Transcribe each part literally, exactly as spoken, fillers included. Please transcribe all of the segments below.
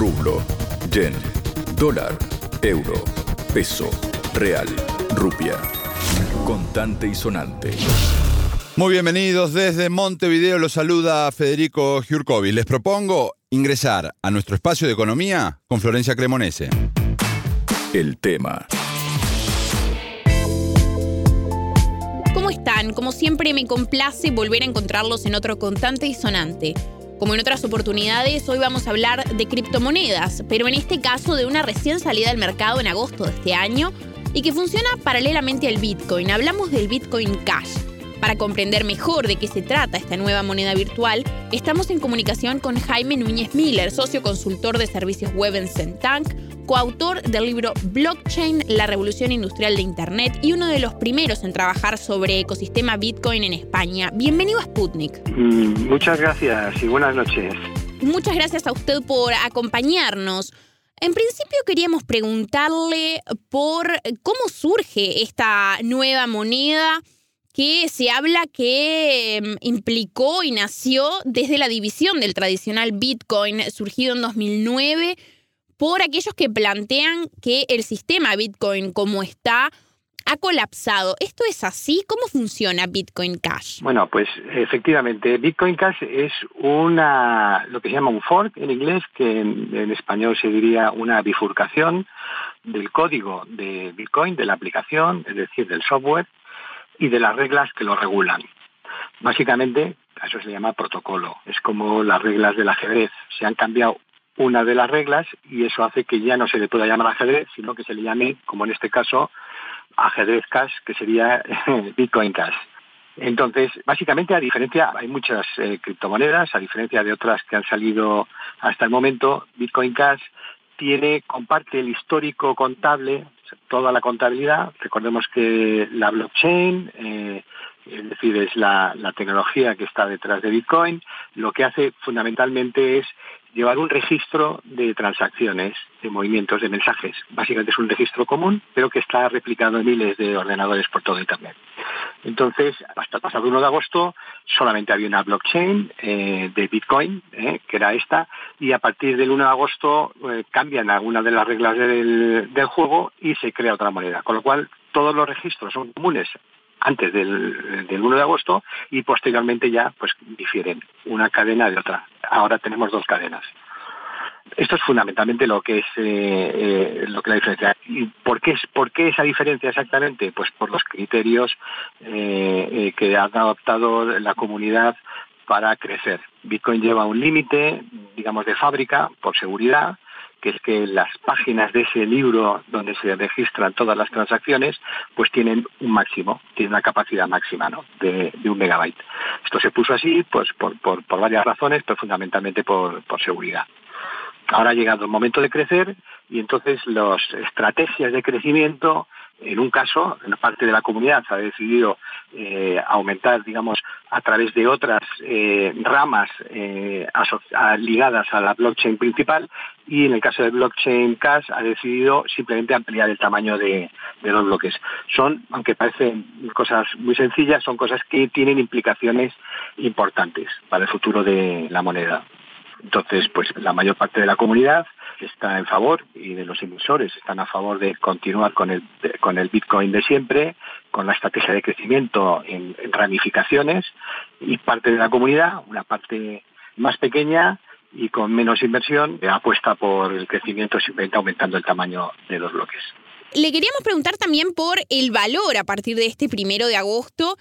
rublo, yen, dólar, euro, peso, real, rupia. Contante y sonante. Muy bienvenidos desde Montevideo, los saluda Federico Giurcovi. Les propongo ingresar a nuestro espacio de economía con Florencia Cremonese. El tema. ¿Cómo están? Como siempre me complace volver a encontrarlos en otro Contante y Sonante. Como en otras oportunidades, hoy vamos a hablar de criptomonedas, pero en este caso de una recién salida al mercado en agosto de este año y que funciona paralelamente al Bitcoin. Hablamos del Bitcoin Cash. Para comprender mejor de qué se trata esta nueva moneda virtual, estamos en comunicación con Jaime Núñez Miller, socio consultor de servicios web en Centank, coautor del libro Blockchain, la revolución industrial de Internet y uno de los primeros en trabajar sobre ecosistema Bitcoin en España. Bienvenido a Sputnik. Mm, muchas gracias y buenas noches. Muchas gracias a usted por acompañarnos. En principio queríamos preguntarle por cómo surge esta nueva moneda que se habla que eh, implicó y nació desde la división del tradicional Bitcoin, surgido en dos mil nueve, por aquellos que plantean que el sistema Bitcoin como está ha colapsado. ¿Esto es así? ¿Cómo funciona Bitcoin Cash? Bueno, pues efectivamente, Bitcoin Cash es una lo que se llama un fork en inglés, que en, en español se diría una bifurcación del código de Bitcoin, de la aplicación, es decir, del software, y de las reglas que lo regulan. Básicamente, a eso se le llama protocolo. Es como las reglas del ajedrez. Se han cambiado una de las reglas y eso hace que ya no se le pueda llamar ajedrez, sino que se le llame, como en este caso, ajedrez cash, que sería Bitcoin Cash. Entonces, básicamente, a diferencia, hay muchas eh, criptomonedas, a diferencia de otras que han salido hasta el momento, Bitcoin Cash tiene, comparte el histórico contable, toda la contabilidad. Recordemos que la blockchain, eh, es decir, es la, la tecnología que está detrás de Bitcoin, lo que hace fundamentalmente es llevar un registro de transacciones, de movimientos, de mensajes. Básicamente es un registro común, pero que está replicado en miles de ordenadores por todo Internet. Entonces, hasta el pasado uno de agosto, solamente había una blockchain eh, de Bitcoin, eh, que era esta, y a partir del uno de agosto eh, cambian algunas de las reglas del, del juego y se crea otra moneda. Con lo cual, todos los registros son comunes antes del, del uno de agosto y posteriormente ya pues difieren una cadena de otra. Ahora tenemos dos cadenas. Esto es fundamentalmente lo que es eh, eh, lo que la diferencia. ¿Y por qué, por qué esa diferencia exactamente? Pues por los criterios eh, eh, que ha adoptado la comunidad para crecer. Bitcoin lleva un límite, digamos, de fábrica por seguridad, que es que las páginas de ese libro donde se registran todas las transacciones, pues tienen un máximo, tienen una capacidad máxima, ¿no?, de, de un megabyte. Esto se puso así, pues por, por, por varias razones, pero fundamentalmente por, por seguridad. Ahora ha llegado el momento de crecer y entonces las estrategias de crecimiento, en un caso, en parte de la comunidad ha decidido eh, aumentar, digamos, a través de otras eh, ramas eh, aso- ligadas a la blockchain principal, y en el caso de Blockchain Cash ha decidido simplemente ampliar el tamaño de, de los bloques. Son, aunque parecen cosas muy sencillas, son cosas que tienen implicaciones importantes para el futuro de la moneda. Entonces, pues la mayor parte de la comunidad está en favor, y de los inversores están a favor de continuar con el con el Bitcoin de siempre, con la estrategia de crecimiento en, en ramificaciones, y parte de la comunidad, una parte más pequeña y con menos inversión, apuesta por el crecimiento simplemente aumentando el tamaño de los bloques. Le queríamos preguntar también por el valor a partir de este primero de agosto.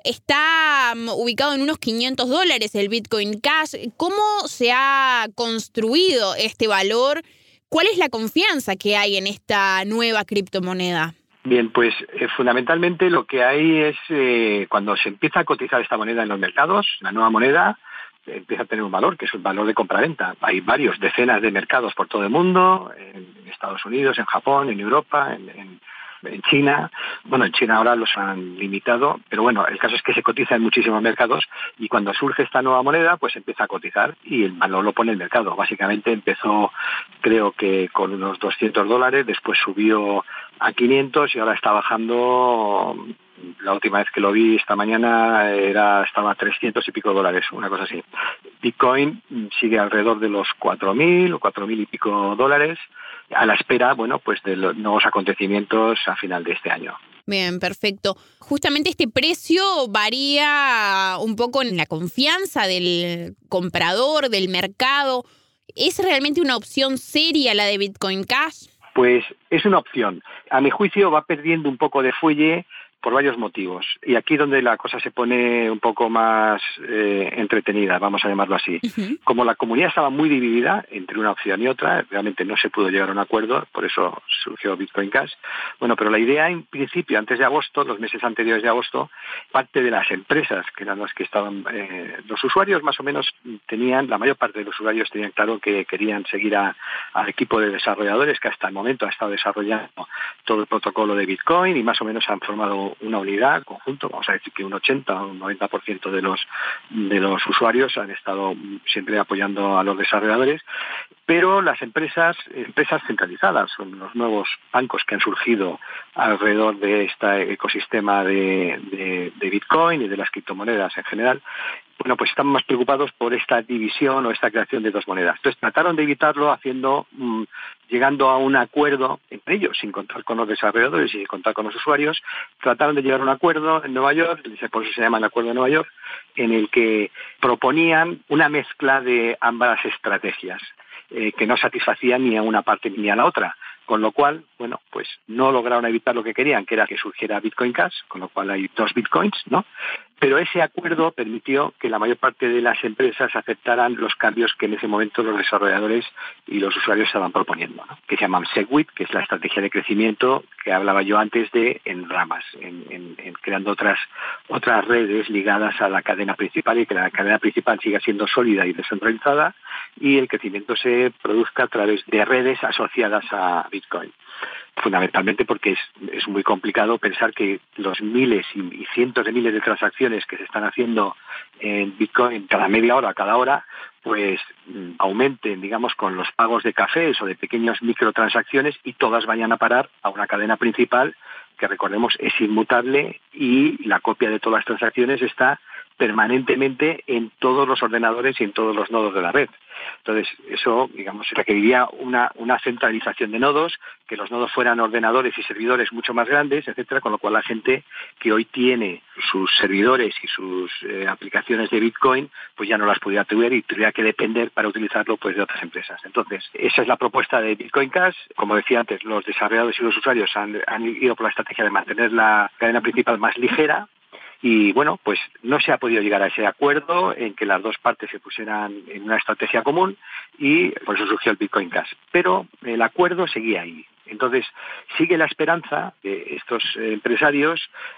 Está um, ubicado en unos quinientos dólares el Bitcoin Cash. ¿Cómo se ha construido este valor? ¿Cuál es la confianza que hay en esta nueva criptomoneda? Bien, pues eh, fundamentalmente lo que hay es, eh, cuando se empieza a cotizar esta moneda en los mercados, la nueva moneda eh, empieza a tener un valor, que es un valor de compra-venta. Hay varios, decenas de mercados por todo el mundo, en Estados Unidos, en Japón, en Europa, en, en, en China. Bueno, en China ahora los han limitado, pero bueno, el caso es que se cotiza en muchísimos mercados, y cuando surge esta nueva moneda, pues empieza a cotizar y el valor lo pone el mercado. Básicamente empezó, creo que con unos doscientos dólares, después subió a quinientos y ahora está bajando. La última vez que lo vi esta mañana era estaba a trescientos y pico dólares, una cosa así. Bitcoin sigue alrededor de los cuatro mil o cuatro mil y pico dólares, a la espera, bueno, pues de los nuevos acontecimientos a final de este año. Bien, perfecto. Justamente este precio varía un poco en la confianza del comprador, del mercado. ¿Es realmente una opción seria la de Bitcoin Cash? Pues es una opción. A mi juicio va perdiendo un poco de fuelle por varios motivos. Y aquí donde la cosa se pone un poco más eh, entretenida, vamos a llamarlo así. Uh-huh. Como la comunidad estaba muy dividida entre una opción y otra, realmente no se pudo llegar a un acuerdo, por eso surgió Bitcoin Cash. Bueno, pero la idea en principio, antes de agosto, los meses anteriores de agosto, parte de las empresas, que eran las que estaban, eh, los usuarios más o menos tenían, la mayor parte de los usuarios tenían claro que querían seguir a, al equipo de desarrolladores que hasta el momento ha estado desarrollando todo el protocolo de Bitcoin y más o menos han formado una unidad conjunto, vamos a decir que un ochenta o un noventa por ciento de los de los usuarios han estado siempre apoyando a los desarrolladores, pero las empresas, empresas centralizadas, son los nuevos bancos que han surgido alrededor de este ecosistema de, de, de Bitcoin y de las criptomonedas en general, bueno, pues están más preocupados por esta división o esta creación de dos monedas. Entonces trataron de evitarlo haciendo, mmm, llegando a un acuerdo entre ellos, sin contar con los desarrolladores y sin contar con los usuarios. Trataron de llegar a un acuerdo en Nueva York, por eso se llama el Acuerdo de Nueva York, en el que proponían una mezcla de ambas estrategias, eh, que no satisfacían ni a una parte ni a la otra. Con lo cual, bueno, pues no lograron evitar lo que querían, que era que surgiera Bitcoin Cash, con lo cual hay dos Bitcoins, ¿no? Pero ese acuerdo permitió que la mayor parte de las empresas aceptaran los cambios que en ese momento los desarrolladores y los usuarios estaban proponiendo, ¿no? Que se llaman SegWit, que es la estrategia de crecimiento que hablaba yo antes de en ramas, en, en, en creando otras otras redes ligadas a la cadena principal y que la cadena principal siga siendo sólida y descentralizada y el crecimiento se produzca a través de redes asociadas a Bitcoin. Fundamentalmente porque es, es muy complicado pensar que los miles y, y cientos de miles de transacciones que se están haciendo en Bitcoin cada media hora, cada hora, pues aumenten, digamos, con los pagos de cafés o de pequeñas microtransacciones y todas vayan a parar a una cadena principal que, recordemos, es inmutable y la copia de todas las transacciones está permanentemente en todos los ordenadores y en todos los nodos de la red. Entonces, eso, digamos, requeriría una, una centralización de nodos, que los nodos fueran ordenadores y servidores mucho más grandes, etcétera, con lo cual la gente que hoy tiene sus servidores y sus eh, aplicaciones de Bitcoin, pues ya no las pudiera tener y tuviera que depender para utilizarlo pues de otras empresas. Entonces, esa es la propuesta de Bitcoin Cash. Como decía antes, los desarrolladores y los usuarios han, han ido por la estrategia de mantener la cadena principal más ligera. Y bueno, pues no se ha podido llegar a ese acuerdo en que las dos partes se pusieran en una estrategia común y por eso surgió el Bitcoin Cash. Pero el acuerdo seguía ahí. Entonces sigue la esperanza de estos empresarios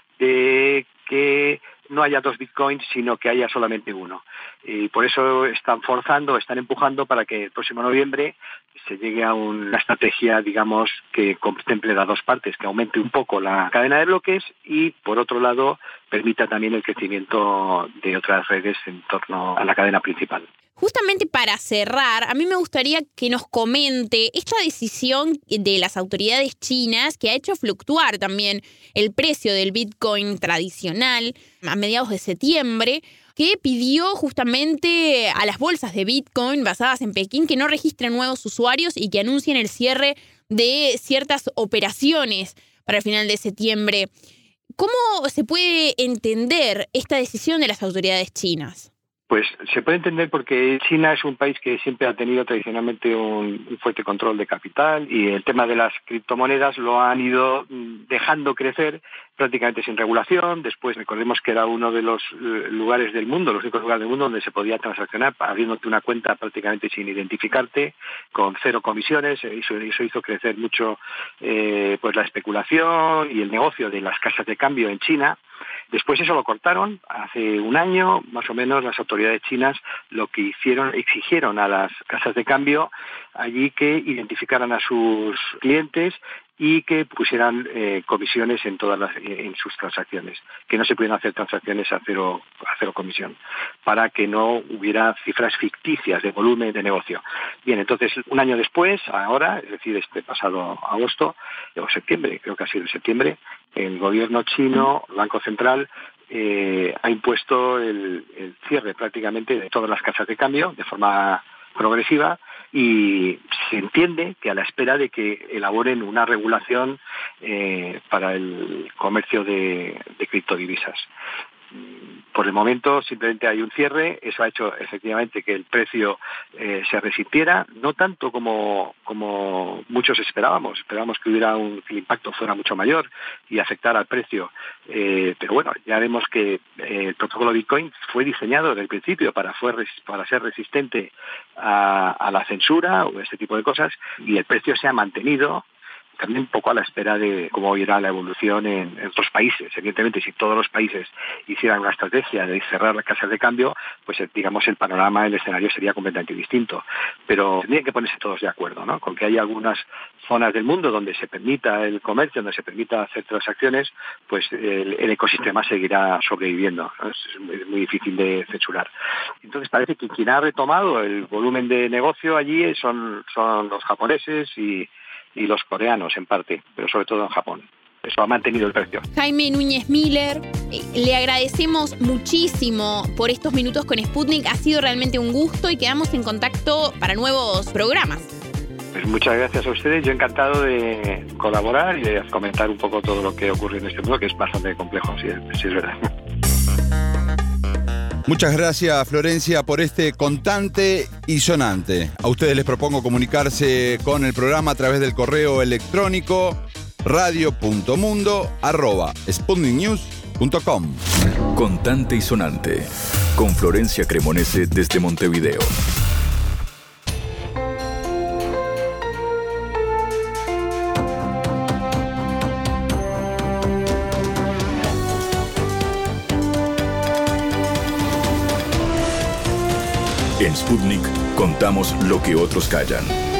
de que no haya dos bitcoins, sino que haya solamente uno. Y por eso están forzando, están empujando para que el próximo noviembre se llegue a una estrategia, digamos, que contemple las dos partes, que aumente un poco la cadena de bloques y, por otro lado, permita también el crecimiento de otras redes en torno a la cadena principal. Justamente para cerrar, a mí me gustaría que nos comente esta decisión de las autoridades chinas que ha hecho fluctuar también el precio del Bitcoin tradicional a mediados de septiembre, que pidió justamente a las bolsas de Bitcoin basadas en Pekín que no registren nuevos usuarios y que anuncien el cierre de ciertas operaciones para el final de septiembre. ¿Cómo se puede entender esta decisión de las autoridades chinas? Pues se puede entender porque China es un país que siempre ha tenido tradicionalmente un, un fuerte control de capital y el tema de las criptomonedas lo han ido dejando crecer prácticamente sin regulación. Después recordemos que era uno de los lugares del mundo, los únicos lugares del mundo donde se podía transaccionar abriéndote una cuenta prácticamente sin identificarte, con cero comisiones. Eso, eso hizo crecer mucho eh, pues la especulación y el negocio de las casas de cambio en China. Después eso lo cortaron. Hace un año, más o menos, las autoridades chinas lo que hicieron, exigieron a las casas de cambio allí que identificaran a sus clientes y que pusieran eh, comisiones en todas las, en sus transacciones, que no se pueden hacer transacciones a cero, a cero comisión, para que no hubiera cifras ficticias de volumen de negocio. Bien, entonces un año después, ahora, es decir, este pasado agosto o septiembre, creo que ha sido septiembre, el gobierno chino, el Banco Central, eh, ha impuesto el, el cierre prácticamente de todas las casas de cambio de forma progresiva, y se entiende que a la espera de que elaboren una regulación eh, para el comercio de, de criptodivisas. Por el momento simplemente hay un cierre. Eso ha hecho efectivamente que el precio eh, se resintiera, no tanto como, como muchos esperábamos. Esperábamos que hubiera un, que el impacto fuera mucho mayor y afectara al precio. Eh, pero bueno, ya vemos que eh, el protocolo Bitcoin fue diseñado desde el principio para, fue, para ser resistente a, a la censura o este tipo de cosas, y el precio se ha mantenido también un poco a la espera de cómo irá la evolución en, en otros países. Evidentemente, si todos los países hicieran una estrategia de cerrar las casas de cambio, pues digamos el panorama, el escenario sería completamente distinto. Pero tendrían que ponerse todos de acuerdo, ¿no? Con que haya algunas zonas del mundo donde se permita el comercio, donde se permita hacer transacciones, pues el, el ecosistema seguirá sobreviviendo, ¿no? Es muy, muy difícil de censurar. Entonces parece que quien ha retomado el volumen de negocio allí son, son los japoneses y y los coreanos en parte, pero sobre todo en Japón. Eso ha mantenido el precio. Jaime Núñez Miller, eh, le agradecemos muchísimo por estos minutos con Sputnik. Ha sido realmente un gusto y quedamos en contacto para nuevos programas. Pues muchas gracias a ustedes. Yo encantado de colaborar y de comentar un poco todo lo que ocurre en este mundo, que es bastante complejo, si es, si es verdad. Muchas gracias, Florencia, por este contante y sonante. A ustedes les propongo comunicarse con el programa a través del correo electrónico radio punto mundo arroba sputnik news punto com. Contante y sonante, con Florencia Cremonese desde Montevideo. En Sputnik contamos lo que otros callan.